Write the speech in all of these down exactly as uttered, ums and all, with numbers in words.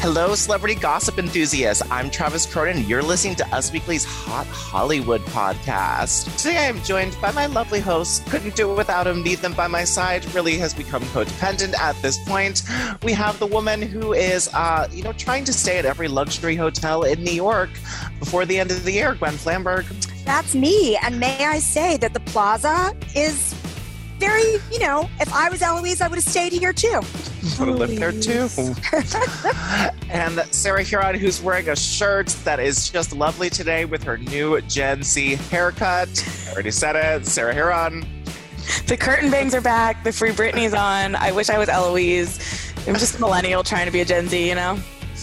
Hello, celebrity gossip enthusiasts. I'm Travis Cronin. You're listening to Us Weekly's Hot Hollywood podcast. Today I am joined by my lovely hosts. Couldn't do it without him. Need them by my side. Really has become codependent at this point. We have the woman who is, uh, you know, trying to stay at every luxury hotel in New York before the end of the year, Gwen Flamberg. That's me. And may I say that the Plaza is very, you know, if I was Eloise, I would have stayed here too. Would have lived there too. And Sarah Huron, who's wearing a shirt that is just lovely today with her new Gen Z haircut. I already said it. Sarah Huron. The curtain bangs are back. The Free Britney's on. I wish I was Eloise. I'm just a millennial trying to be a Gen Z, you know?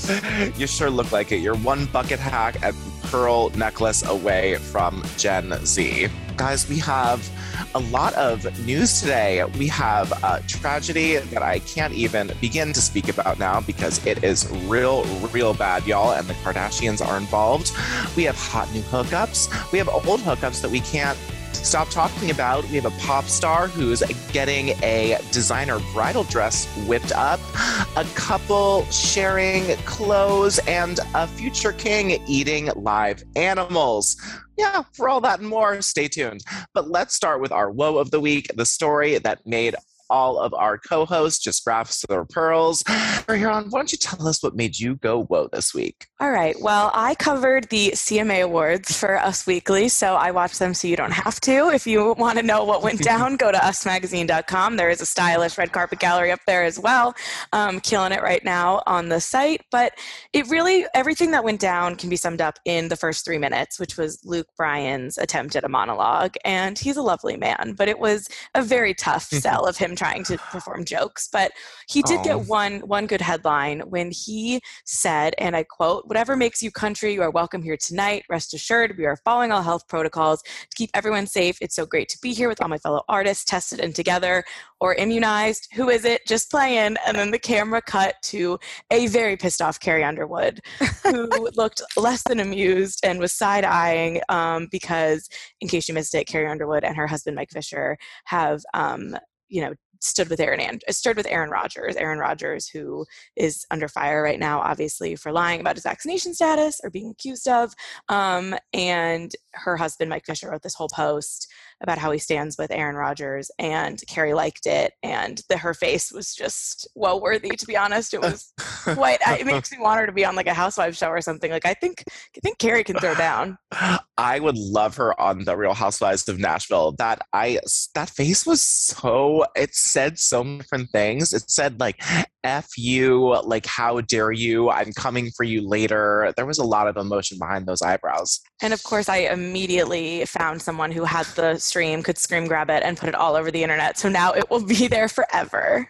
You sure look like it. You're one bucket hack and pearl necklace away from Gen Z. Guys, we have a lot of news today. We have a tragedy that I can't even begin to speak about now because it is real, real bad, y'all, and the Kardashians are involved. We have hot new hookups. We have old hookups that we can't stop talking about. We have a pop star who's getting a designer bridal dress whipped up, a couple sharing clothes, and a future king eating live animals. Yeah, for all that and more, stay tuned. But let's start with our woe of the week, the story that made all of our co-hosts just grasp their pearls. Huron, why don't you tell us what made you go whoa this week? All right. Well, I covered the C M A Awards for Us Weekly, so I watched them so you don't have to. If you want to know what went down, go to us magazine dot com. There is a stylish red carpet gallery up there as well. Um, killing it right now on the site. But it really, everything that went down can be summed up in the first three minutes, which was Luke Bryan's attempt at a monologue. And he's a lovely man, but it was a very tough sell of him trying to perform jokes. But he did Aww. get one one good headline when he said, and I quote, "Whatever makes you country, you are welcome here tonight. Rest assured, we are following all health protocols to keep everyone safe. It's so great to be here with all my fellow artists, tested and together or immunized. Who is it? Just playing." And then the camera cut to a very pissed off Carrie Underwood, who looked less than amused and was side-eyeing um, because, in case you missed it, Carrie Underwood and her husband Mike Fisher have, um, you know, stood with Aaron and stood with Aaron Rodgers. Aaron Rodgers, who is under fire right now, obviously, for lying about his vaccination status or being accused of. Um, and her husband, Mike Fisher, wrote this whole post about how he stands with Aaron Rodgers, and Carrie liked it, and the, her face was just well worthy. To be honest, it was quite. It makes me want her to be on like a Housewives show or something. Like I think, I think Carrie can throw down. I would love her on the Real Housewives of Nashville. That I that face was so. It said so many different things. It said like "F you," like "How dare you? I'm coming for you later." There was a lot of emotion behind those eyebrows. And of course, I immediately found someone who had the stream, could scream grab it, and put it all over the internet. So now it will be there forever.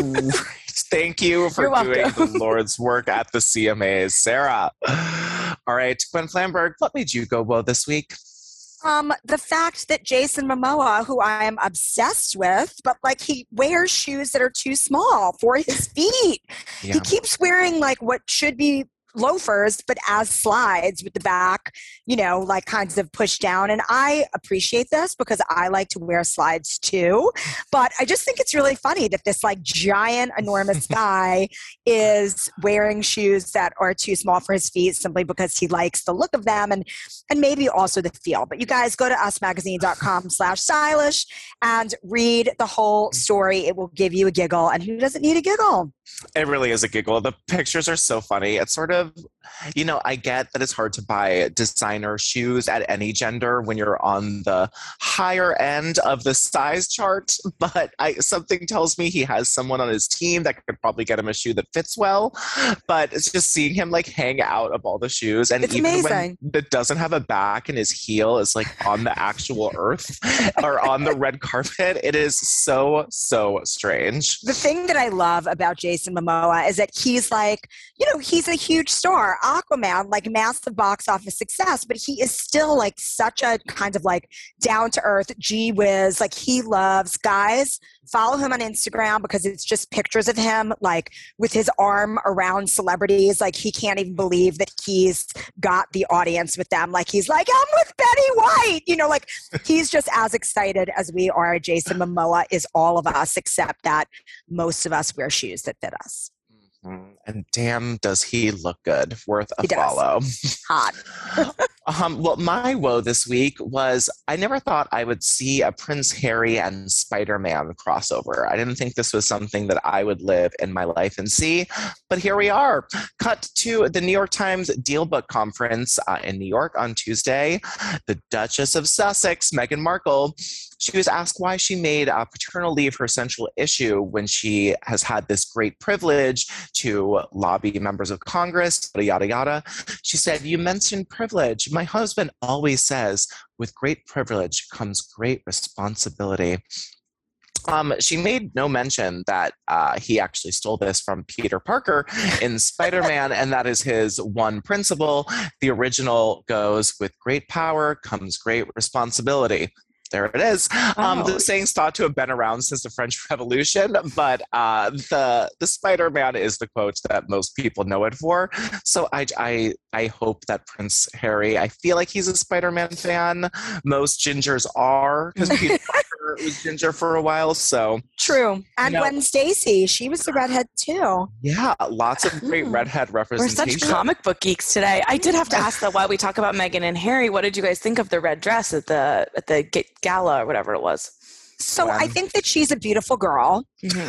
Thank you for doing the Lord's work at the C M As, Sarah. All right, Gwen Flamberg, what made you go whoa this week? Um, the fact that Jason Momoa, who I am obsessed with, but like he wears shoes that are too small for his feet. Yeah. He keeps wearing like what should be loafers, but as slides with the back, you know, like kinds of pushed down. And I appreciate this because I like to wear slides too. But I just think it's really funny that this like giant, enormous guy is wearing shoes that are too small for his feet simply because he likes the look of them and and maybe also the feel. But you guys go to us magazine dot com slash stylish and read the whole story. It will give you a giggle. And who doesn't need a giggle? It really is a giggle. The pictures are so funny. It's sort of, you know, I get that it's hard to buy designer shoes at any gender when you're on the higher end of the size chart, but I, something tells me he has someone on his team that could probably get him a shoe that fits well. But it's just seeing him like hang out of all the shoes, and it's even amazing. when it doesn't have a back and his heel is like on the actual earth or on the red carpet, it is so so strange. The thing that I love about Jason Momoa is that he's like, you know, he's a huge star, Aquaman, like massive box office success, but he is still like such a kind of like down to earth, gee whiz, like he loves guys. Follow him on Instagram because it's just pictures of him like with his arm around celebrities. Like he can't even believe that he's got the audience with them. Like he's like, I'm with Betty White. You know, like he's just as excited as we are. Jason Momoa is all of us, except that most of us wear shoes that fit us. Mm, and damn, does he look good. Worth a He does. follow. Hot. um, well, my woe this week was I never thought I would see a Prince Harry and Spider-Man crossover. I didn't think this was something that I would live in my life and see, but here we are. Cut to the New York Times Deal Book Conference uh, in New York on Tuesday. The Duchess of Sussex, Meghan Markle, she was asked why she made uh, paternal leave her central issue when she has had this great privilege to lobby members of Congress, yada, yada, yada. She said, you mentioned privilege. My husband always says, with great privilege comes great responsibility. Um, she made no mention that uh, he actually stole this from Peter Parker in Spider-Man, and that is his one principle. The original goes, with great power comes great responsibility. There it is. Um, Oh. The saying's thought to have been around since the French Revolution, but uh, the the Spider-Man is the quote that most people know it for. So I, I, I hope that Prince Harry, I feel like he's a Spider-Man fan. Most gingers are, because Peter Parker was ginger for a while. So True. And You know- Gwen Stacy, she was the redhead too. yeah, lots of great Mm. redhead We're representation. such comic book geeks today. I did have to ask though, while we talk about Meghan and Harry, what did you guys think of the red dress at the at the ga- gala or whatever it was? So Gwen. I think that she's a beautiful girl. Mm-hmm.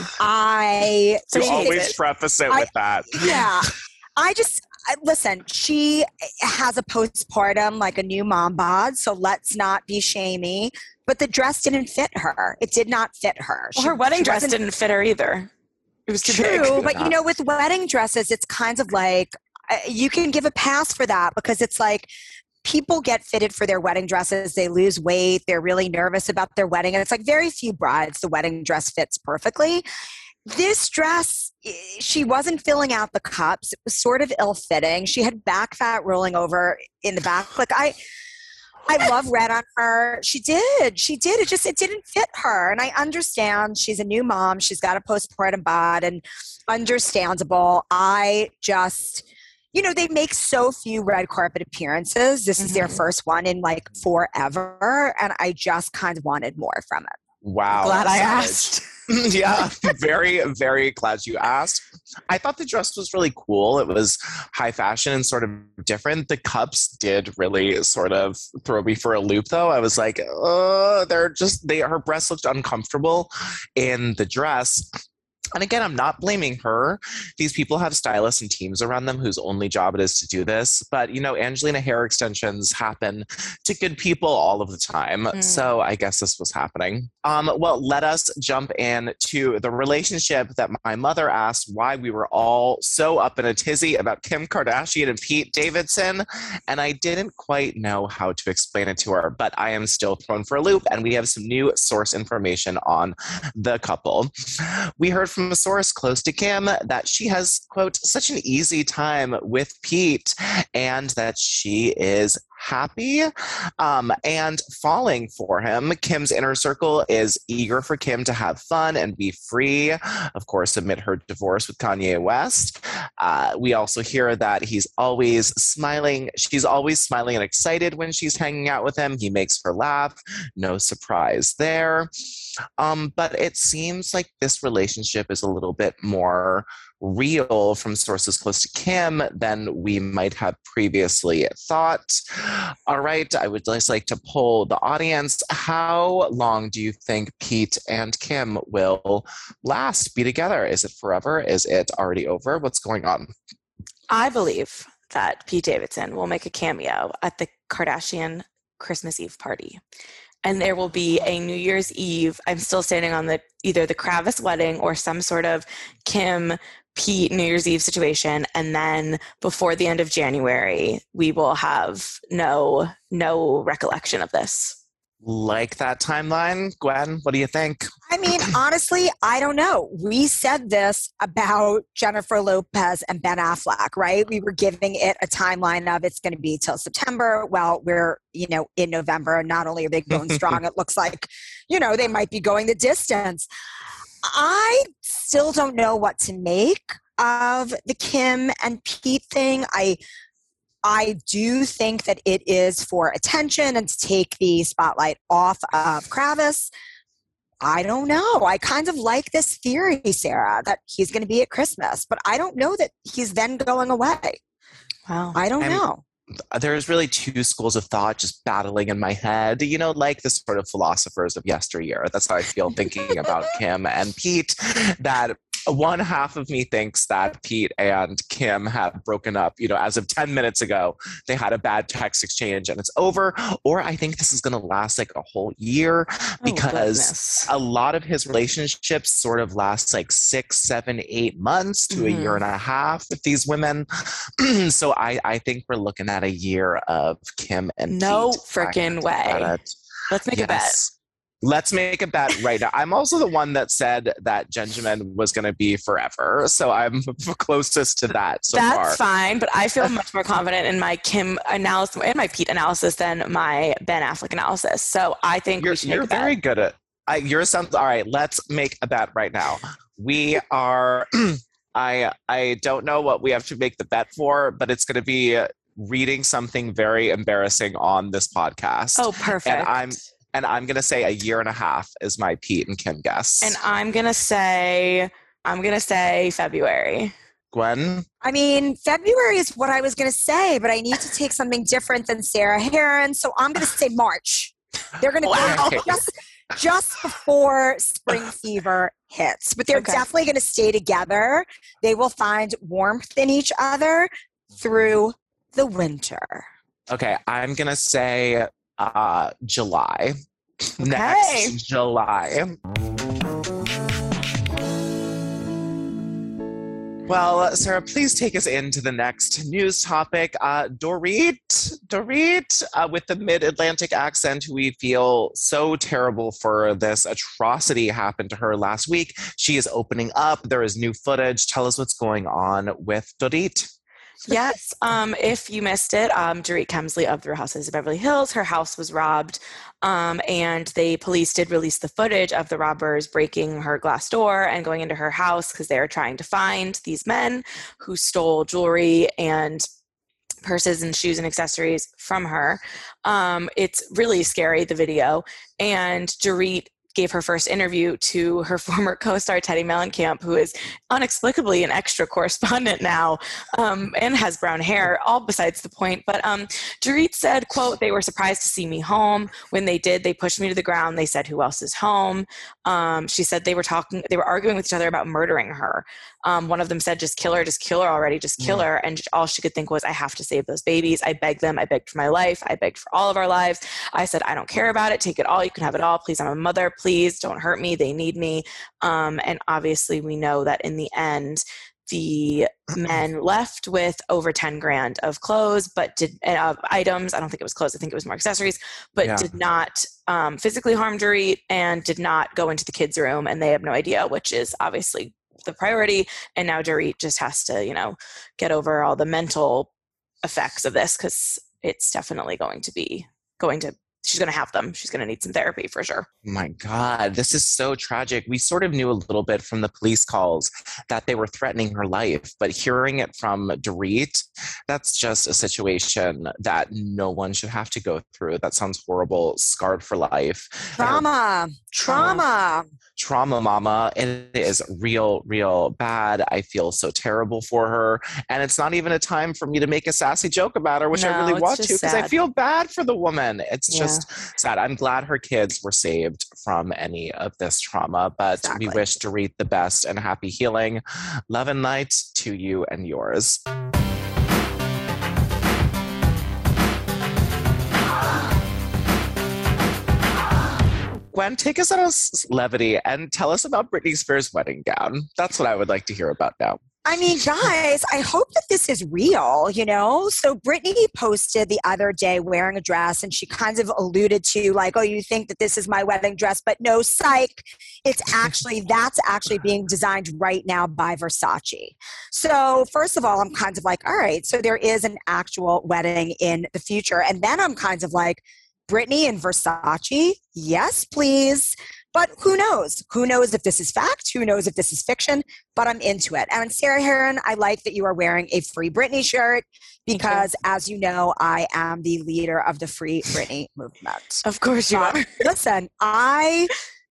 I You So always hates it. preface it I- with that. yeah. I just I- listen. She has a postpartum, like a new mom bod. So let's not be shamey. But the dress didn't fit her. It did not fit her. Well, She- her wedding she dress wasn't- didn't fit her either. It was too True, big. but you know, with wedding dresses, it's kind of like uh, you can give a pass for that because it's like people get fitted for their wedding dresses. They lose weight. They're really nervous about their wedding. And it's like very few brides, the wedding dress fits perfectly. This dress, eh, she wasn't filling out the cups. It was sort of ill-fitting. She had back fat rolling over in the back. Like I, I love red on her. She did. She did. It just, it didn't fit her. And I understand she's a new mom. She's got a postpartum bod and understandable. I just, you know, they make so few red carpet appearances. This is their Mhm. first one in like forever. And I just kind of wanted more from it. Wow. Glad I savage. asked. Yeah, very, very glad you asked. I thought the dress was really cool. It was high fashion and sort of different. The cups did really sort of throw me for a loop, though. I was like, oh, they're just, they, her breasts looked uncomfortable in the dress. And again, I'm not blaming her. These people have stylists and teams around them whose only job it is to do this. But, you know, Angelina hair extensions happen to good people all of the time. Mm. So I guess this was happening. Um, well, let us jump in to the relationship that my mother asked why we were all so up in a tizzy about Kim Kardashian and Pete Davidson. And I didn't quite know how to explain it to her, but I am still thrown for a loop. And we have some new source information on the couple. We heard from a source close to Kim that she has, quote, such an easy time with Pete and that she is happy um, and falling for him. Kim's inner circle is eager for Kim to have fun and be free, of course, amid her divorce with Kanye West. Uh, we also hear that he's always smiling. She's always smiling and excited when she's hanging out with him. He makes her laugh. No surprise there. Um, but it seems like this relationship is a little bit more real from sources close to Kim than we might have previously thought. All right, I would just like to poll the audience. How long do you think Pete and Kim will last, be together? Is it forever? Is it already over? What's going on? I believe that Pete Davidson will make a cameo at the Kardashian Christmas Eve party. And there will be a New Year's Eve. I'm still standing on the either the Kravis wedding or some sort of Kim Pete New Year's Eve situation. And then before the end of January, we will have no no recollection of this. Like that timeline? Gwen, what do you think? I mean, honestly, I don't know. We said this about Jennifer Lopez and Ben Affleck, right? We were giving it a timeline of it's going to be till September. Well, we're, you know, in November. Not only are they going strong, it looks like, you know, they might be going the distance. I still don't know what to make of the Kim and Pete thing. I I do think that it is for attention and to take the spotlight off of Kravis. I don't know. I kind of like this theory, Sarah, that he's going to be at Christmas, but I don't know that he's then going away. Wow. I don't I'm, know. There's really two schools of thought just battling in my head, you know, like the sort of philosophers of yesteryear. That's how I feel thinking about Kim and Pete, that one half of me thinks that Pete and Kim have broken up, you know, as of ten minutes ago. They had a bad text exchange and it's over. Or I think this is going to last like a whole year because oh, a lot of his relationships sort of last like six, seven, eight months to mm-hmm. a year and a half with these women. So I, I think we're looking at a year of Kim and no Pete. No freaking way. Let's make yes. a bet. Let's make a bet right now. I'm also the one that said that Benjamin was going to be forever. So I'm closest to that so That's far. That's fine, but I feel much more confident in my Kim analysis and my Pete analysis than my Ben Affleck analysis. So I think you're, we should You're make a bet. very good at I, yours sounds all right. Let's make a bet right now. We are, I, I don't know what we have to make the bet for, but it's going to be reading something very embarrassing on this podcast. Oh, perfect. And I'm, And I'm going to say a year and a half is my Pete and Kim guess. And I'm going to say, I'm going to say February. Gwen? I mean, February is what I was going to say, but I need to take something different than Sarah Heron. So I'm going to say March. They're going to wow. go just, just before spring fever hits. But they're okay. definitely going to stay together. They will find warmth in each other through the winter. Okay, I'm going to say Uh, July. Okay. Next July. Well, Sarah, please take us into the next news topic. Uh, Dorit, Dorit, uh, with the mid-Atlantic accent, who we feel so terrible for this atrocity happened to her last week. She is opening up. There is new footage. Tell us what's going on with Dorit. Yes. Um, if you missed it, um, Dorit Kemsley of The Real Housewives of Beverly Hills, her house was robbed, um, and the police did release the footage of the robbers breaking her glass door and going into her house because they are trying to find these men who stole jewelry and purses and shoes and accessories from her. Um, it's really scary, the video, and Dorit gave her first interview to her former co-star Teddi Mellencamp, who is inexplicably an extra correspondent now um, and has brown hair, all besides the point. But um, Dorit said, quote, "They were surprised to see me home. When they did, they pushed me to the ground. They said, 'Who else is home?' Um, she said they were talking, they were arguing with each other about murdering her. Um, one of them said, 'Just kill her, just kill her already, just kill her.' And all she could think was, 'I have to save those babies.' I begged them. I begged for my life. I begged for all of our lives. I said, 'I don't care about it. Take it all. You can have it all. Please, I'm a mother. Please don't hurt me. They need me.' Um, and obviously we know that in the end, the men left with over ten grand of clothes, but did uh, items. I don't think it was clothes. I think it was more accessories, but yeah. did not um, physically harm Dorit and did not go into the kids' room. And they have no idea, which is obviously the priority. And now Dorit just has to, you know, get over all the mental effects of this, because it's definitely going to be going to she's going to have them. She's going to need some therapy for sure. Oh my God, this is so tragic. We sort of knew a little bit from the police calls that they were threatening her life, but hearing it from Dorit, that's just a situation that no one should have to go through. That sounds horrible. Scarred for life. Trauma. Trauma. Trauma, mama. It is real, real bad. I feel so terrible for her. And it's not even a time for me to make a sassy joke about her, which no, I really want to, because I sad. feel bad for the woman. It's yeah. just sad. I'm glad her kids were saved from any of this trauma, but exactly. we wish Dorit the best and happy healing. Love and light to you and yours. Gwen, take us out of levity and tell us about Britney Spears' wedding gown. That's what I would like to hear about now. I mean, guys, I hope that this is real, you know? So Britney posted the other day wearing a dress, and she kind of alluded to like, oh, you think that this is my wedding dress, but no, psych. It's actually, that's actually being designed right now by Versace. So first of all, I'm kind of like, all right, so there is an actual wedding in the future. And then I'm kind of like, Britney and Versace? Yes, please. But who knows? Who knows if this is fact? Who knows if this is fiction? But I'm into it. And Sarah Heron, I like that you are wearing a Free Britney shirt because, you. as you know, I am the leader of the Free Britney movement. Of course you uh, are. Listen, I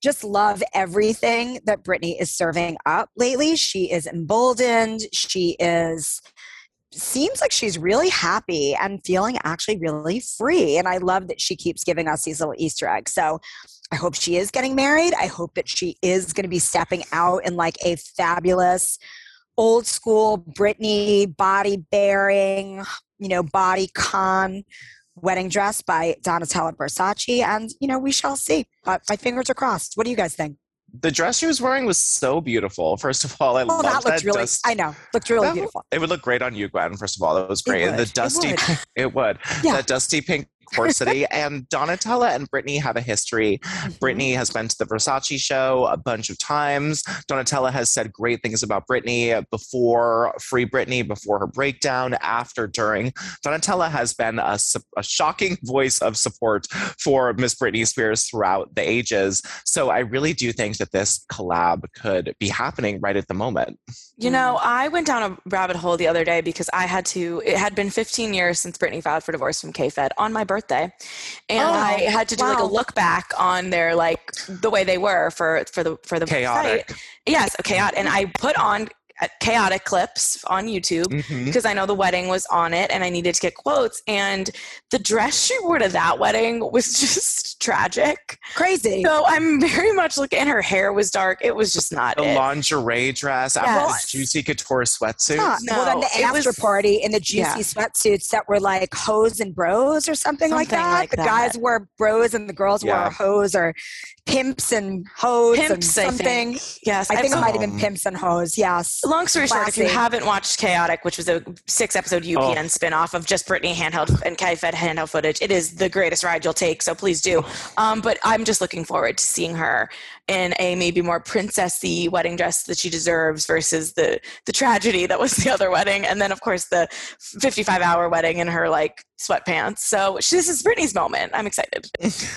just love everything that Britney is serving up lately. She is emboldened. She is seems like she's really happy and feeling actually really free. And I love that she keeps giving us these little Easter eggs. So I hope she is getting married. I hope that she is going to be stepping out in like a fabulous old school Britney body bearing, you know, body con wedding dress by Donatella Versace. And, you know, we shall see. Uh, my fingers are crossed. What do you guys think? The dress she was wearing was so beautiful. First of all, I oh, love that. Looked that really, dust- I know, looked really that, beautiful. It would look great on you, Gwen. First of all, it was great. It would. The dusty, it would. it would. Yeah. That dusty pink corsety. And Donatella and Britney have a history. Mm-hmm. Britney has been to the Versace show a bunch of times. Donatella has said great things about Britney before Free Britney, before her breakdown, after, during. Donatella has been a, a shocking voice of support for Miss Britney Spears throughout the ages. So I really do think that this collab could be happening right at the moment. You know, I went down a rabbit hole the other day because I had to, it had been fifteen years since Britney filed for divorce from K-Fed on my birthday. And oh, I had to do wow. like a look back on their, like the way they were for, for the, for the chaotic. Site. Yes. Chaotic. And I put on chaotic clips on YouTube mm-hmm. because I know the wedding was on it and I needed to get quotes, and the dress she wore to that wedding was just tragic. Crazy. So I'm very much looking, and her hair was dark. It was just not the it. lingerie dress yes. after the juicy couture sweatsuits. Huh. No, well, then the after was, party in the juicy yeah. sweatsuits that were like hose and bros or something, something like that. Like the that. guys wore bros and the girls yeah. wore hose, or pimps and hoes pimps, and something. I think. Yes. I think um, it might have been pimps and hoes. Yes. Long story short, if you haven't watched Chaotic, which was a six episode U P N oh. spinoff of just Britney handheld and K-Fed handheld footage, it is the greatest ride you'll take. So please do. Um, but I'm just looking forward to seeing her in a maybe more princessy wedding dress that she deserves versus the, the tragedy that was the other wedding. And then of course the fifty-five hour wedding in her like sweatpants. So she, this is Britney's moment. I'm excited.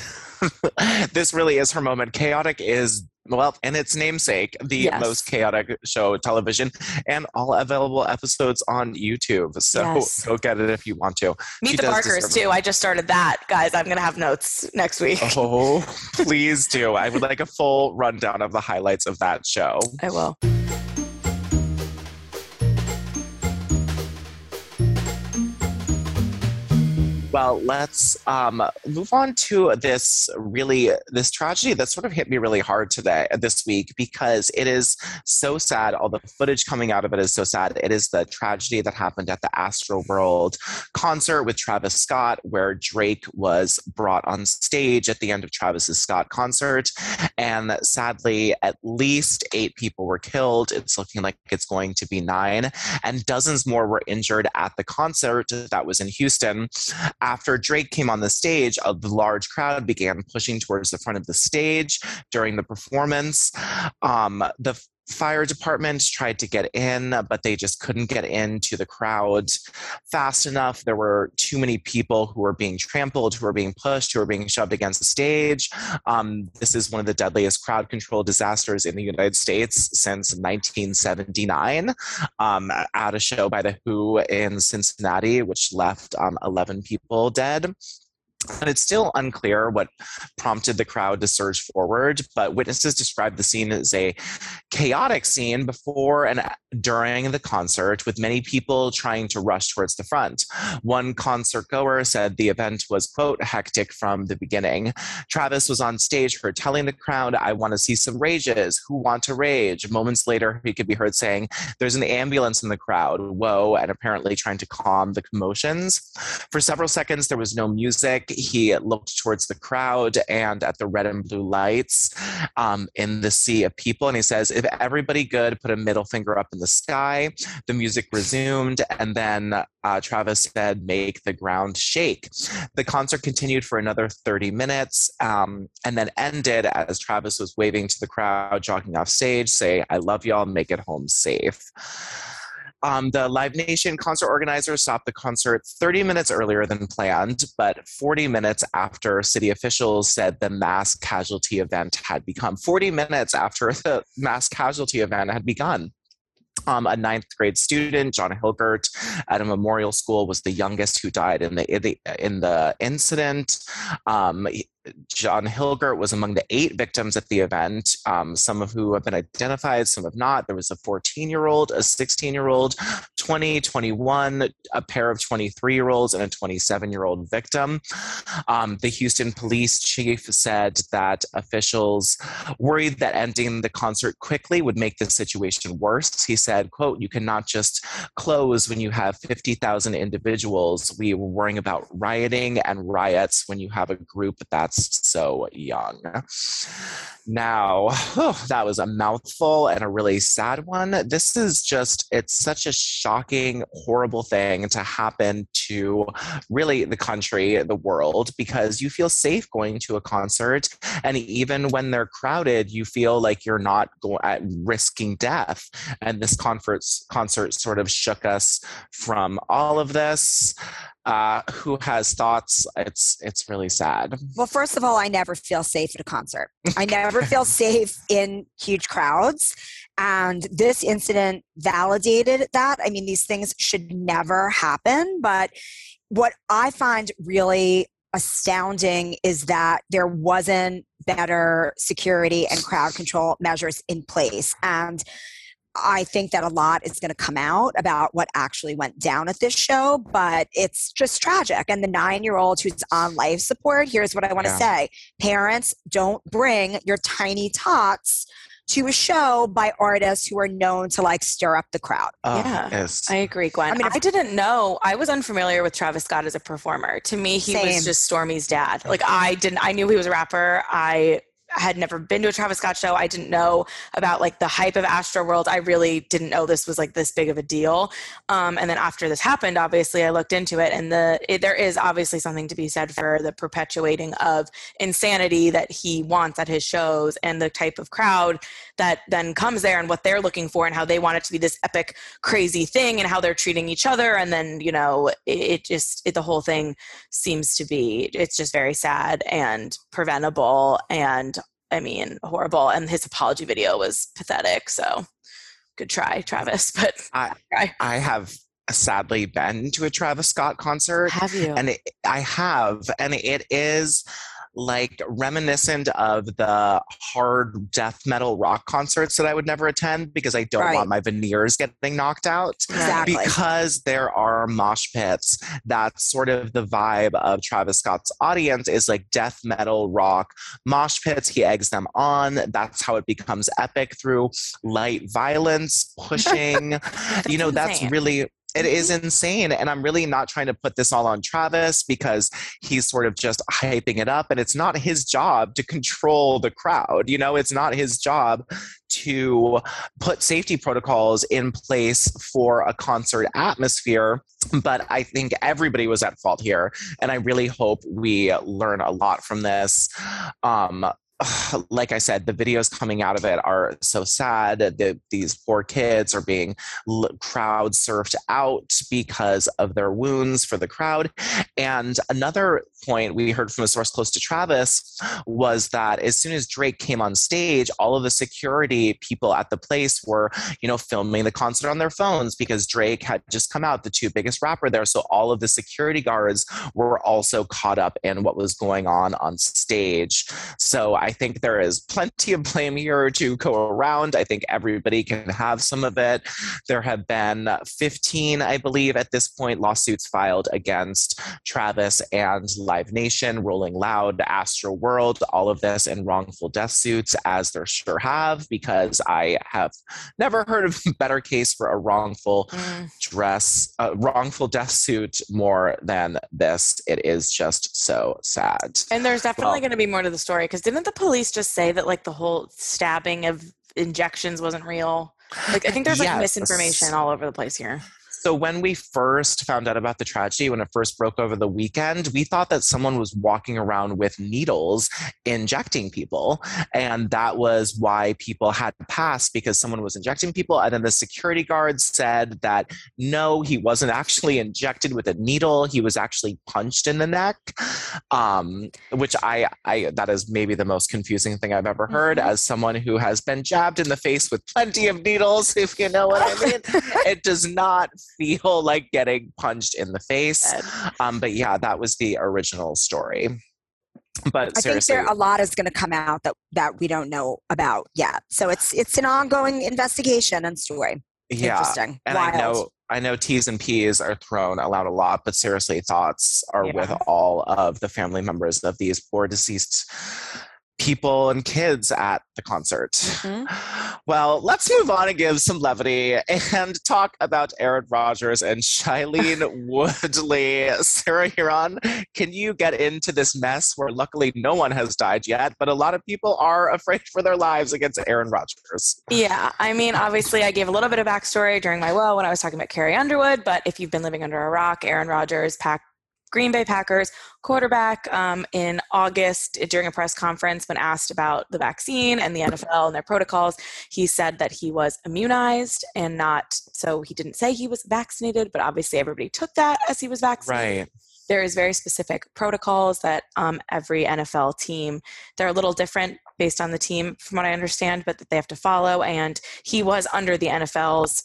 This really is her moment. Chaotic is, well, and its namesake, the yes. most chaotic show television, and all available episodes on YouTube. So yes. go get it if you want to. Meet she the Barkers too. I just started that. Guys, I'm going to have notes next week. Oh, please do. I would like a full rundown of the highlights of that show. I will. Well, let's um, move on to this really, this tragedy that sort of hit me really hard today, this week, because it is so sad. All the footage coming out of it is so sad. It is the tragedy that happened at the Astroworld concert with Travis Scott, where Drake was brought on stage at the end of Travis's Scott concert. And sadly, at least eight people were killed. It's looking like it's going to be nine. And dozens more were injured at the concert that was in Houston. After Drake came on the stage, a large crowd began pushing towards the front of the stage during the performance. Um, the fire department tried to get in, but they just couldn't get into the crowd fast enough. There were too many people who were being trampled, who were being pushed, who were being shoved against the stage. Um, this is one of the deadliest crowd control disasters in the United States since nineteen seventy-nine, um, at a show by The Who in Cincinnati, which left um, eleven people dead. And it's still unclear what prompted the crowd to surge forward, but witnesses described the scene as a chaotic scene before and during the concert, with many people trying to rush towards the front. One concert goer said the event was, quote, hectic from the beginning. Travis was on stage, heard telling the crowd, "I want to see some rages. Who want to rage?" Moments later, he could be heard saying, "There's an ambulance in the crowd. Whoa," and apparently trying to calm the commotions. For several seconds, there was no music. He looked towards the crowd and at the red and blue lights um, in the sea of people. And he says, "If everybody good, put a middle finger up in the sky." The music resumed. And then uh, Travis said, "Make the ground shake." The concert continued for another thirty minutes um, and then ended as Travis was waving to the crowd, jogging off stage, say, "I love y'all, make it home safe." Um, the Live Nation concert organizers stopped the concert thirty minutes earlier than planned, but forty minutes after city officials said the mass casualty event had become. forty minutes after the mass casualty event had begun. Um, a ninth grade student, John Hilgert, at a memorial school, was the youngest who died in the in the, in the incident. Um, John Hilgert was among the eight victims at the event, um, some of who have been identified, some have not. There was a fourteen-year-old, a sixteen-year-old, twenty, twenty-one, a pair of twenty-three-year-olds, and a twenty-seven-year-old victim. Um, the Houston police chief said that officials worried that ending the concert quickly would make the situation worse. He said, quote, "You cannot just close when you have fifty thousand individuals. We were worrying about rioting and riots when you have a group that's so young." Now, oh, that was a mouthful and a really sad one. This is just, it's such a shocking, horrible thing to happen to really the country, the world, because you feel safe going to a concert. And even when they're crowded, you feel like you're not go- at risking death. And this concert, concert sort of shook us from all of this. Uh, who has thoughts? It's it's really sad. Well, first of all, I never feel safe at a concert. I never feel safe in huge crowds. And this incident validated that. I mean, these things should never happen. But what I find really astounding is that there wasn't better security and crowd control measures in place. And I think that a lot is going to come out about what actually went down at this show, but it's just tragic. And the nine-year-old who's on life support, here's what I want to yeah. say. Parents, don't bring your tiny tots to a show by artists who are known to like stir up the crowd. Uh, yeah, yes. I agree, Gwen. I, mean, if, I didn't know, I was unfamiliar with Travis Scott as a performer. To me, he same. was just Stormi's dad. Like I didn't, I knew he was a rapper. I I had never been to a Travis Scott show. I didn't know about like the hype of Astroworld. I really didn't know this was like this big of a deal. Um, and then after this happened, obviously I looked into it, and the it, there is obviously something to be said for the perpetuating of insanity that he wants at his shows, and the type of crowd that then comes there and what they're looking for and how they want it to be this epic, crazy thing and how they're treating each other. And then, you know, it, it just, it, the whole thing seems to be, it's just very sad and preventable and I mean, horrible. And his apology video was pathetic. So good try, Travis. But I, try. I have sadly been to a Travis Scott concert. Have you? And it, I have. And it is like reminiscent of the hard death metal rock concerts that I would never attend because I don't right. want my veneers getting knocked out. Exactly. Because there are mosh pits. That's sort of the vibe of Travis Scott's audience is like death metal rock mosh pits. He eggs them on. That's how it becomes epic through light violence, pushing. You know, that's insane. really... It is insane. And I'm really not trying to put this all on Travis because he's sort of just hyping it up. And it's not his job to control the crowd. You know, it's not his job to put safety protocols in place for a concert atmosphere. But I think everybody was at fault here. And I really hope we learn a lot from this. Um, Like I said, the videos coming out of it are so sad. The, these poor kids are being l- crowd surfed out because of their wounds for the crowd. And another point we heard from a source close to Travis was that as soon as Drake came on stage, all of the security people at the place were, you know, filming the concert on their phones because Drake had just come out, the two biggest rapper there. So all of the security guards were also caught up in what was going on on stage. So I think there is plenty of blame here to go around. I think everybody can have some of it. There have been fifteen, I believe, at this point, lawsuits filed against Travis and Live Nation, Rolling Loud, Astroworld, all of this in wrongful death suits, as there sure have, because I have never heard of a better case for a wrongful mm. dress, uh, wrongful death suit more than this. It is just so sad. And there's definitely well, going to be more to the story, because didn't the police just say that like the whole stabbing of injections wasn't real? Like I think there's like yes. misinformation all over the place here. So when we first found out about the tragedy, when it first broke over the weekend, we thought that someone was walking around with needles injecting people. And that was why people had to pass, because someone was injecting people. And then the security guards said that, no, he wasn't actually injected with a needle. He was actually punched in the neck, um, which I, I, that is maybe the most confusing thing I've ever heard mm-hmm. as someone who has been jabbed in the face with plenty of needles, if you know what I mean. It does not feel like getting punched in the face. Um, but yeah, that was the original story. But I seriously, think there a lot is going to come out that that we don't know about yet. So it's it's an ongoing investigation and story. yeah, Interesting. and Wild. I know I know T's and P's are thrown out a lot, but seriously, thoughts are Yeah. with all of the family members of these poor deceased people and kids at the concert. Mm-hmm. Well, let's move on and give some levity and talk about Aaron Rodgers and Shailene Woodley. Sarah Huron, can you get into this mess where luckily no one has died yet, but a lot of people are afraid for their lives against Aaron Rodgers? Yeah, I mean, obviously I gave a little bit of backstory during my woe when I was talking about Carrie Underwood, but if you've been living under a rock, Aaron Rodgers, Pack Green Bay Packers quarterback, um, in August during a press conference when asked about the vaccine and the N F L and their protocols, he said that he was immunized and not, so he didn't say he was vaccinated, but obviously everybody took that as he was vaccinated. Right. There is very specific protocols that um, every N F L team, they're a little different based on the team from what I understand, but that they have to follow. And he was under the N F L's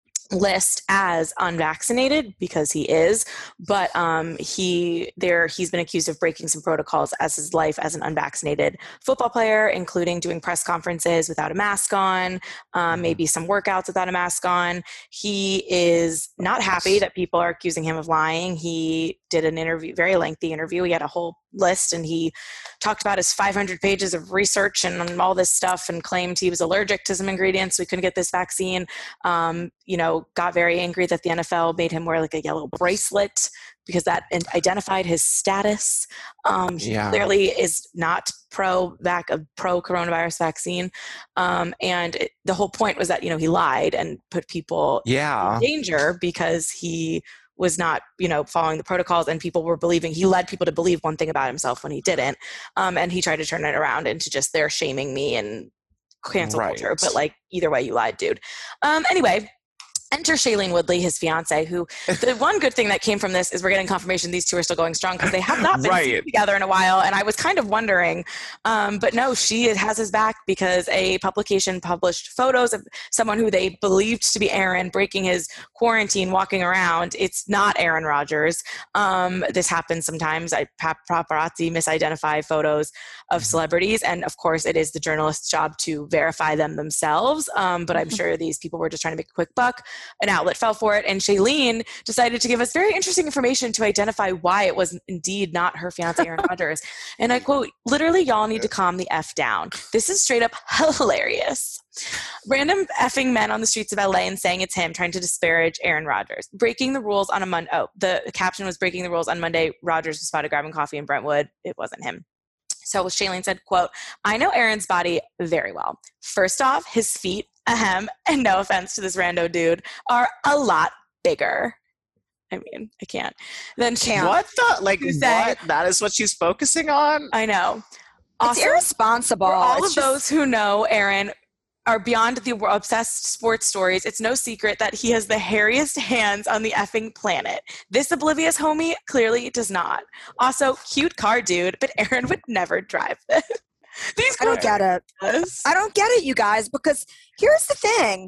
list as unvaccinated because he is, but um, he there he's been accused of breaking some protocols as his life as an unvaccinated football player, including doing press conferences without a mask on, um, maybe some workouts without a mask on. He is not happy that people are accusing him of lying. He did an interview, very lengthy interview. He had a whole list and he talked about his five hundred pages of research and all this stuff and claimed he was allergic to some ingredients so he couldn't get this vaccine. Um, you know, got very angry that the N F L made him wear like a yellow bracelet because that identified his status. Um, he Yeah. clearly is not pro vac a pro coronavirus vaccine. Um, and it, the whole point was that, you know, he lied and put people Yeah. in danger because he was not, you know, following the protocols, and people were believing, he led people to believe one thing about himself when he didn't. Um, and he tried to turn it around into just they're shaming me and cancel Right. culture. But like, either way, you lied, dude. Um, anyway, enter Shailene Woodley, his fiance, who the one good thing that came from this is we're getting confirmation these two are still going strong because they have not been Right. seen together in a while. And I was kind of wondering, um, but no, she has his back because a publication published photos of someone who they believed to be Aaron breaking his quarantine, walking around. It's not Aaron Rodgers. Um, this happens sometimes. I paparazzi misidentify photos of celebrities. And of course, it is the journalist's job to verify them themselves. Um, but I'm sure these people were just trying to make a quick buck. An outlet fell for it, and Shailene decided to give us very interesting information to identify why it was indeed not her fiance, Aaron Rodgers. And I quote, literally, y'all need to calm the F down. This is straight up hilarious. Random effing men on the streets of L A and saying it's him trying to disparage Aaron Rodgers. Breaking the rules on a Monday. Oh, the caption was breaking the rules on Monday. Rodgers was spotted grabbing coffee in Brentwood. It wasn't him. So Shailene said, quote, I know Aaron's body very well. First off, his feet, ahem, and no offense to this rando dude, are a lot bigger. I mean, I can't. Then she, What the? Like, You say- what? That is what she's focusing on? I know. It's Also, irresponsible. for all It's of just- those who know Aaron are beyond the obsessed sports stories, it's no secret that he has the hairiest hands on the effing planet. This oblivious homie clearly does not. Also, cute car, dude, but Aaron would never drive this. These I don't get it. girls- I don't get it, you guys, because here's the thing.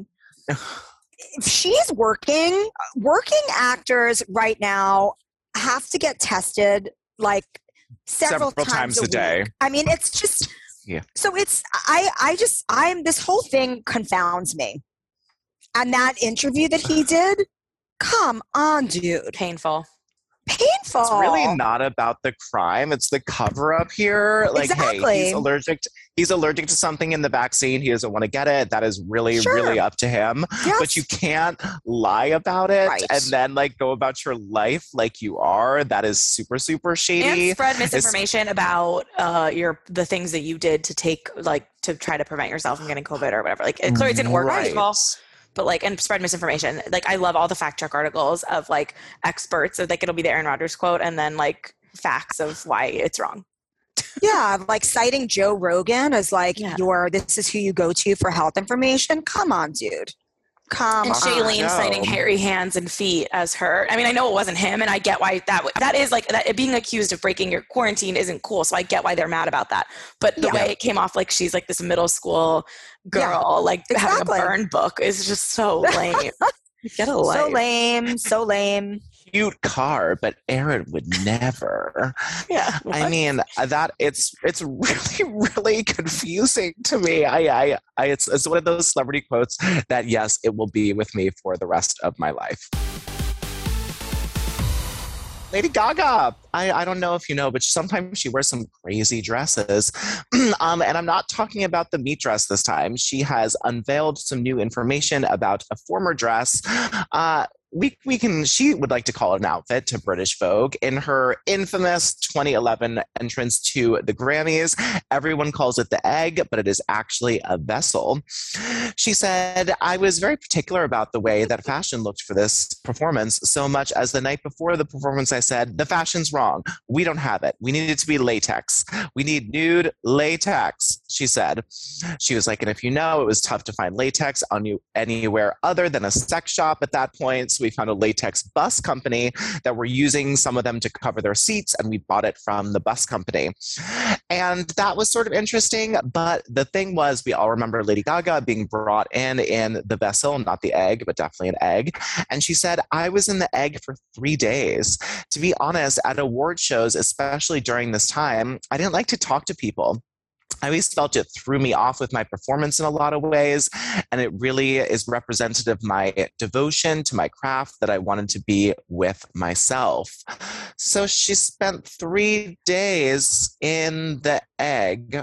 If she's working, working actors right now have to get tested like several, Several times a week. day. I mean, it's just Yeah. so it's I I just I'm this whole thing confounds me. And that interview that he did, come on, dude. Painful. Painful. It's really not about the crime. It's the cover up here. Like, hey, Exactly. he's allergic. To, he's allergic to something in the vaccine. He doesn't want to get it. That is really, Sure. really up to him. Yes. But you can't lie about it Right. and then like go about your life like you are. That is super, super shady. And spread misinformation about uh, your the things that you did to take like to try to prevent yourself from getting COVID or whatever. Like it clearly didn't work first of all. But like, and spread misinformation. Like, I love all the fact check articles of like experts. So like, it'll be the Aaron Rodgers quote, and then like facts of why it's wrong. Yeah, like citing Joe Rogan as like Yeah. your this is who you go to for health information. Come on, dude. Come And on. Shailene no. citing hairy hands and feet as her. I mean, I know it wasn't him, and I get why that w- that is like that. Being accused of breaking your quarantine isn't cool, so I get why they're mad about that. But the Yeah. way it came off, like she's like this middle school girl, like having exactly. a burn book, is just so lame. Get a life. So lame, so lame. cute car, but Aaron would never. Yeah. I what? mean, that it's it's really, really confusing to me. I, I, I it's, it's one of those celebrity quotes that, yes, it will be with me for the rest of my life. Lady Gaga. I, I don't know if you know, but sometimes she wears some crazy dresses. um, and I'm not talking about the meat dress this time. She has unveiled some new information about a former dress. Uh, we we can, she would like to call it an outfit to British Vogue. In her infamous twenty eleven entrance to the Grammys, everyone calls it the egg, but it is actually a vessel. She said, I was very particular about the way that fashion looked for this performance, so much as the night before the performance, I said, the fashion's wrong. We don't have it. We need it to be latex. We need nude latex, she said. She was like, and if you know, it was tough to find latex on you anywhere other than a sex shop at that point. So we found a latex bus company that were using some of them to cover their seats, and we bought it from the bus company. And that was sort of interesting. But the thing was, we all remember Lady Gaga being brought in in the vessel, not the egg, but definitely an egg. And she said, I was in the egg for three days. To be honest, at award shows, especially during this time, I didn't like to talk to people. I always felt it threw me off with my performance in a lot of ways, and it really is representative of my devotion to my craft that I wanted to be with myself. So she spent three days in the egg.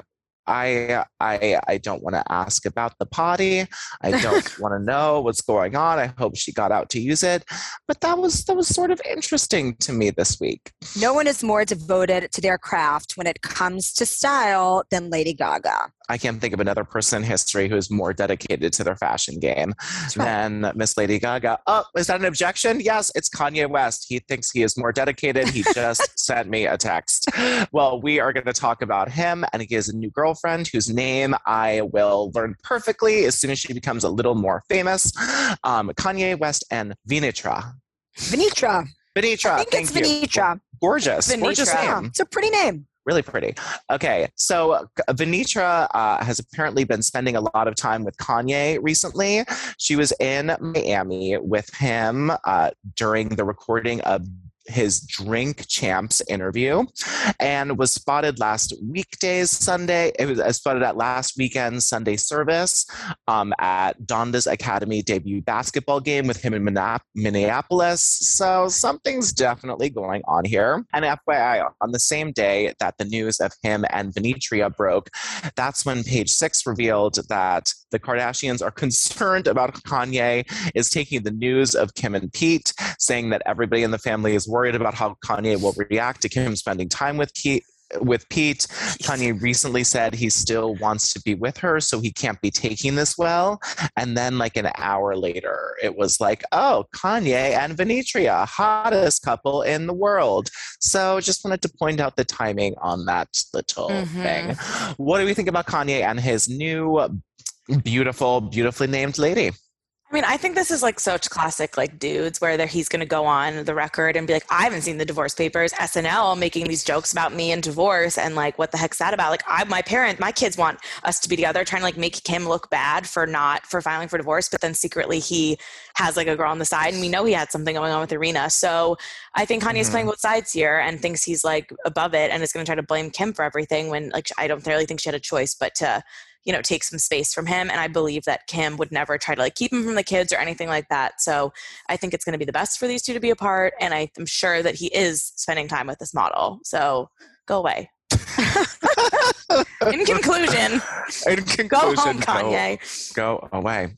I I I don't want to ask about the potty. I don't want to know what's going on. I hope she got out to use it. But that was that was sort of interesting to me this week. No one is more devoted to their craft when it comes to style than Lady Gaga. I can't think of another person in history who is more dedicated to their fashion game right. than Miss Lady Gaga. Oh, is that an objection? Yes, it's Kanye West. He thinks he is more dedicated. He just sent me a text. Well, we are going to talk about him, and he has a new girlfriend whose name I will learn perfectly as soon as she becomes a little more famous. Um, Kanye West and Venitra. Venitra. Venitra. I think thank it's you. Venitra. Gorgeous. Venitra. Gorgeous name. It's a pretty name. Really pretty. Okay, so Venitra uh, has apparently been spending a lot of time with Kanye recently. She was in Miami with him uh, during the recording of his Drink Champs interview, and was spotted last weekday's Sunday. It was uh, spotted at last weekend's Sunday service um, at Donda's Academy debut basketball game with him in Minneapolis. So something's definitely going on here. And F Y I, on the same day that the news of him and Venitria broke, that's when Page Six revealed that the Kardashians are concerned about Kanye is taking the news of Kim and Pete, saying that everybody in the family is worried about how Kanye will react to Kim spending time with Pete. With Pete, Kanye recently said he still wants to be with her, so he can't be taking this well. And then, like an hour later, it was like, oh, Kanye and Venitria, hottest couple in the world. So just wanted to point out the timing on that little mm-hmm. thing. What do we think about Kanye and his new beautiful, beautifully named lady? I mean, I think this is like such classic like dudes where he's going to go on the record and be like, I haven't seen the divorce papers, S N L making these jokes about me and divorce, and like, what the heck's that about? Like, I, my parents, my kids want us to be together, trying to like make Kim look bad for not, for filing for divorce, but then secretly he has like a girl on the side, and we know he had something going on with Irina. So I think Kanye's mm-hmm. playing both sides here and thinks he's like above it and is going to try to blame Kim for everything when like, I don't really think she had a choice but to, you know, take some space from him. And I believe that Kim would never try to like keep him from the kids or anything like that. So I think it's going to be the best for these two to be apart. And I am sure that he is spending time with this model. So go away. In conclusion, In conclusion, go home, Kanye. Go, go away.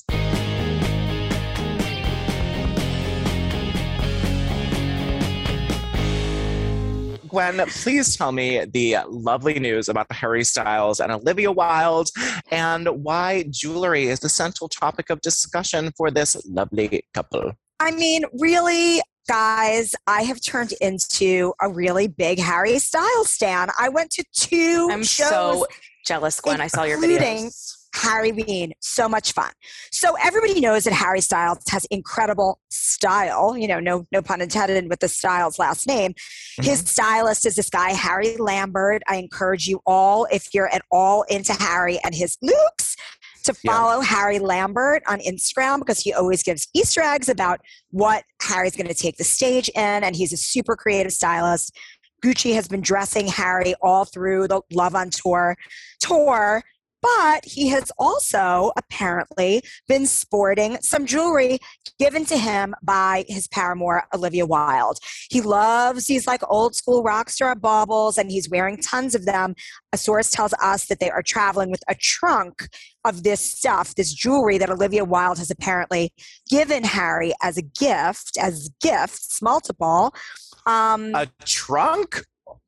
Gwen, please tell me the lovely news about Harry Styles and Olivia Wilde and why jewelry is the central topic of discussion for this lovely couple. I mean, really, guys, I have turned into a really big Harry Styles stan. I went to two I'm shows. so jealous, Gwen. I saw your videos. Harry Bean, so much fun. So everybody knows that Harry Styles has incredible style. You know, no no pun intended with the Styles last name. Mm-hmm. His stylist is this guy, Harry Lambert. I encourage you all, if you're at all into Harry and his looks, to follow yeah. Harry Lambert on Instagram because he always gives Easter eggs about what Harry's going to take the stage in, and he's a super creative stylist. Gucci has been dressing Harry all through the Love on Tour tour, but he has also apparently been sporting some jewelry given to him by his paramour, Olivia Wilde. He loves these like old school rock star baubles, and he's wearing tons of them. A source tells us that they are traveling with a trunk of this stuff, this jewelry that Olivia Wilde has apparently given Harry as a gift, as gifts, multiple. Um, a trunk?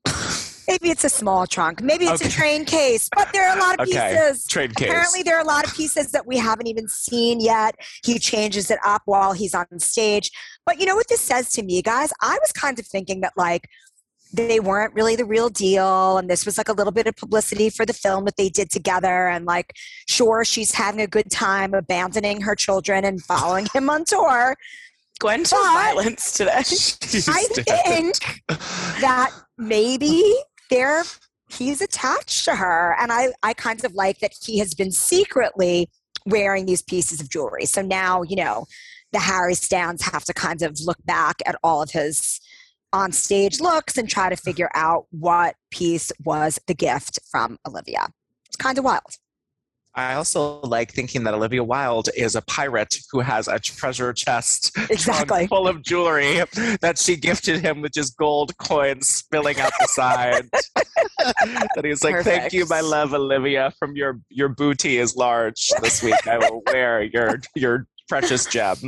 Maybe it's a small trunk. Maybe it's okay. a train case. But there are a lot of okay. pieces. Train case. Apparently there are a lot of pieces that we haven't even seen yet. He changes it up while he's on stage. But you know what this says to me, guys? I was kind of thinking that like they weren't really the real deal, and this was like a little bit of publicity for the film that they did together, and like sure, she's having a good time abandoning her children and following him on tour. Gwen chose violence today. I think that maybe they're he's attached to her, and I, I kind of like that he has been secretly wearing these pieces of jewelry. So now, you know, the Harry stans have to kind of look back at all of his on stage looks and try to figure out what piece was the gift from Olivia. It's kind of wild. I also like thinking that Olivia Wilde is a pirate who has a treasure chest exactly. full of jewelry that she gifted him with just gold coins spilling out the side. That he's like, Perfect. Thank you, my love, Olivia. From your your booty is large this week. I will wear your your precious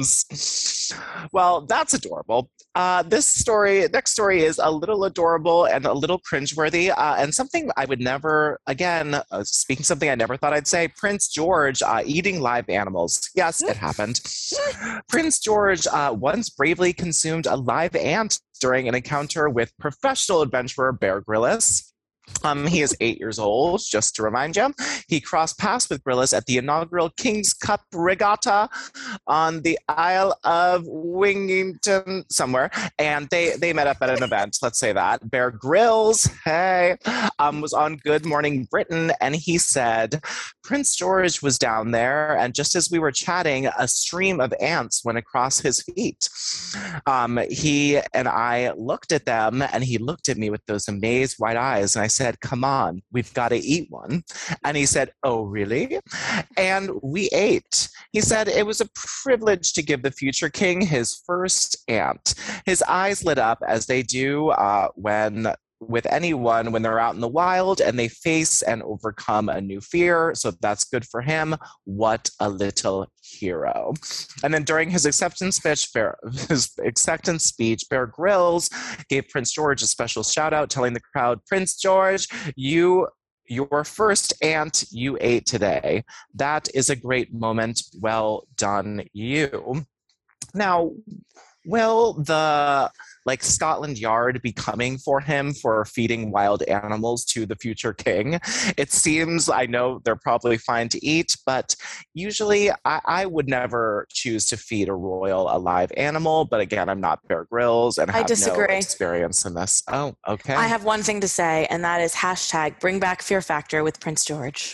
gems. Well, that's adorable. Uh, this story, next story is a little adorable and a little cringeworthy, uh, and something I would never, again, uh, speaking something I never thought I'd say, Prince George uh, eating live animals. Yes, it happened. Prince George uh, once bravely consumed a live ant during an encounter with professional adventurer Bear Grylls. Um, he is eight years old, just to remind you. He crossed paths with Grylls at the inaugural King's Cup Regatta on the Isle of Wingington, somewhere, and they, they met up at an event, let's say that. Bear Grylls, hey, um, was on Good Morning Britain, and he said, Prince George was down there, and just as we were chatting, a stream of ants went across his feet. Um, he and I looked at them, and he looked at me with those amazed wide eyes, and I said, come on, we've got to eat one. And he said, oh, really? And we ate. He said it was a privilege to give the future king his first ant. His eyes lit up as they do uh, when with anyone when they're out in the wild and they face and overcome a new fear. So that's good for him. What a little hero. And then during his acceptance speech, Bear, his acceptance speech, Bear Grylls gave Prince George a special shout out, telling the crowd, Prince George, you your first ant you ate today. That is a great moment. Well done, you. Now, will the like Scotland Yard be coming for him for feeding wild animals to the future king? It seems, I know they're probably fine to eat, but usually I, I would never choose to feed a royal a live animal. But again, I'm not Bear Grylls and have I disagree. no experience in this. Oh, okay. I have one thing to say, and that is hashtag bring back Fear Factor with Prince George.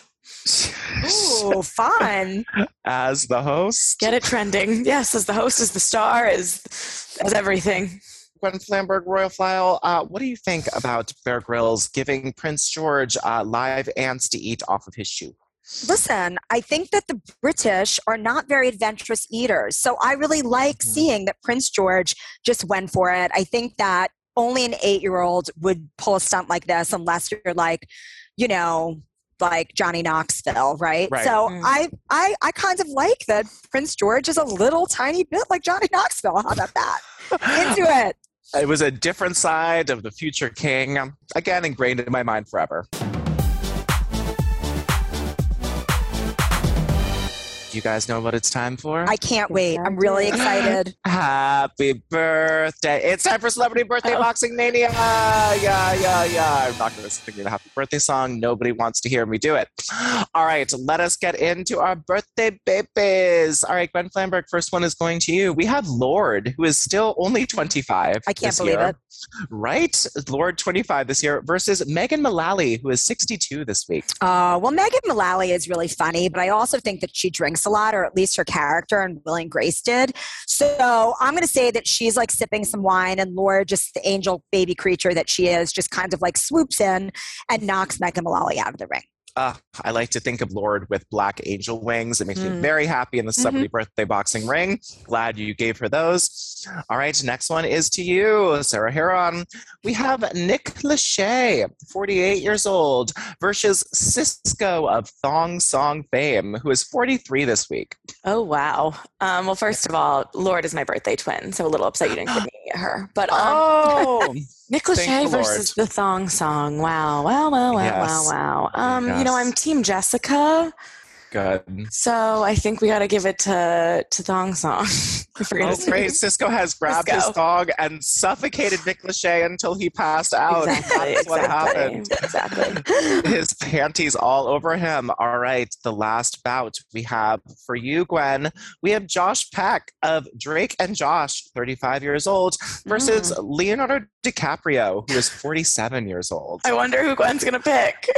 Ooh, fun. As the host? Get it trending. Yes, as the host, as the star, as, as everything. Gwen Flamberg, Royal File, uh, what do you think about Bear Grylls giving Prince George uh, live ants to eat off of his shoe? Listen, I think that the British are not very adventurous eaters. So I really like mm-hmm. seeing that Prince George just went for it. I think that only an eight-year-old would pull a stunt like this unless you're like, you know, like Johnny Knoxville, right? right. So mm. I, I I kind of like that Prince George is a little tiny bit like Johnny Knoxville. How about that? Into it. It was a different side of the future king. Again, ingrained in my mind forever. you guys know what it's time for? I can't wait. I'm really excited. Happy birthday. It's time for Celebrity Birthday oh. Boxing Mania. Yeah, yeah, yeah. I'm not going to sing the happy birthday song. Nobody wants to hear me do it. All right, let us get into our birthday babies. All right, Gwen Flamberg, first one is going to you. We have Lorde, who is still only twenty-five. I can't this believe year. it. Right? Lorde, twenty-five this year, versus Megan Mullally, who is sixty-two this week. Uh, well, Megan Mullally is really funny, but I also think that she drinks a lot, or at least her character and Will and Grace did. So I'm going to say that she's like sipping some wine, and Lorde, just the angel baby creature that she is, just kind of like swoops in and knocks Megan Mullally out of the ring. Uh, I like to think of Lorde with black angel wings. It makes mm. me very happy in the celebrity mm-hmm. birthday boxing ring. Glad you gave her those. All right, next one is to you, Sarah Heron. We have Nick Lachey, forty-eight years old, versus Cisco of Thong Song fame, who is forty-three this week. Oh, wow. Um, well, first of all, Lorde is my birthday twin, so a little upset you didn't give me her. But um, oh, Nick Lachey versus the Thong Song. Wow, wow, wow, wow, yes. wow, wow. Um, yes. You know, I'm Team Jessica. Good. So I think we got to give it to to Thong Song. Oh, great. Cisco has grabbed Cisco. his thong and suffocated Nick Lachey until he passed out. Exactly, That's what exactly, happened. Exactly. His panties all over him. All right, the last bout we have for you, Gwen. We have Josh Peck of Drake and Josh, thirty-five years old, versus mm. Leonardo DiCaprio, who is forty-seven years old. I wonder who Gwen's going to pick.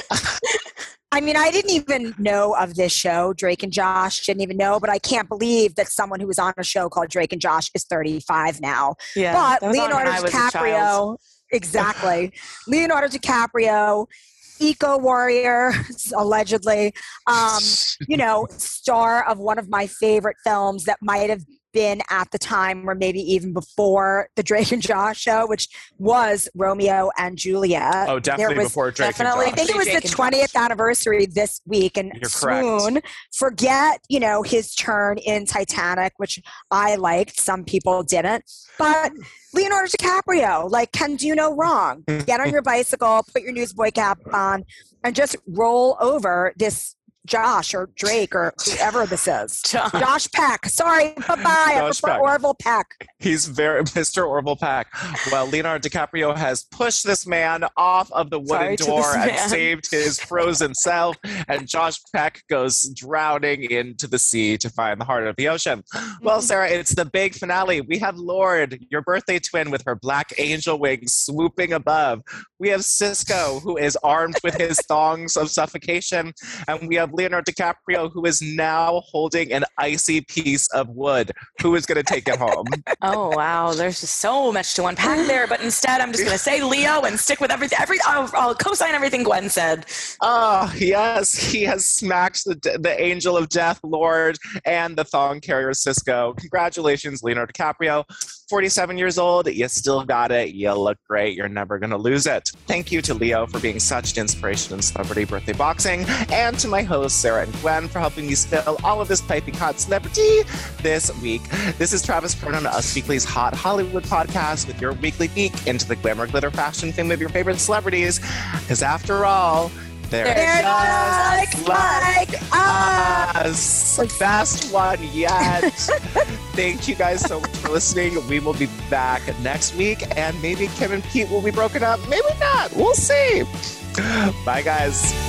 I mean, I didn't even know of this show, Drake and Josh, didn't even know, but I can't believe that someone who was on a show called Drake and Josh is thirty-five now. Yeah, but Leonardo DiCaprio, exactly. Leonardo DiCaprio, eco warrior, allegedly, um, you know, star of one of my favorite films that might have been at the time or maybe even before the Drake and Josh show, which was Romeo and Juliet. Oh, definitely was, before Drake definitely, and Josh. I think it was Drake the twentieth anniversary this week, and You're soon correct. forget, you know, his turn in Titanic, which I liked, some people didn't, but Leonardo DiCaprio, like, can do no wrong. Get on your bicycle, put your newsboy cap on, and just roll over this Josh or Drake or whoever this is. Josh, Josh Peck. Sorry, bye-bye. I prefer Peck. Orville Peck. He's very Mister Orville Peck. Well, Leonardo DiCaprio has pushed this man off of the wooden Sorry door and man. saved his frozen self, and Josh Peck goes drowning into the sea to find the heart of the ocean. Well, Sarah, it's the big finale. We have Lorde, your birthday twin, with her black angel wings swooping above. We have Cisco, who is armed with his thongs of suffocation, and we have Leonardo DiCaprio, who is now holding an icy piece of wood. Who is going to take it home? Oh, wow. There's just so much to unpack there, but instead I'm just going to say Leo and stick with everything. Every, I'll, I'll co-sign everything Gwen said. Oh, yes. He has smacked the, the angel of death, Lorde, and the thong carrier, Cisco. Congratulations, Leonardo DiCaprio. forty-seven years old, you still got it. You look great. You're never going to lose it. Thank you to Leo for being such an inspiration in celebrity birthday boxing, and to my hosts, Sarah and Gwen, for helping me spill all of this piping hot celebrity this week. This is Travis Cronin, Us Weekly's Hot Hollywood podcast, with your weekly peek into the glamour, glitter, fashion fame of your favorite celebrities. Because after all, they're, They're just, just like, like us. us. Best one yet. Thank you guys so much for listening. We will be back next week, and maybe Kim and Pete will be broken up. Maybe not. We'll see. Bye, guys.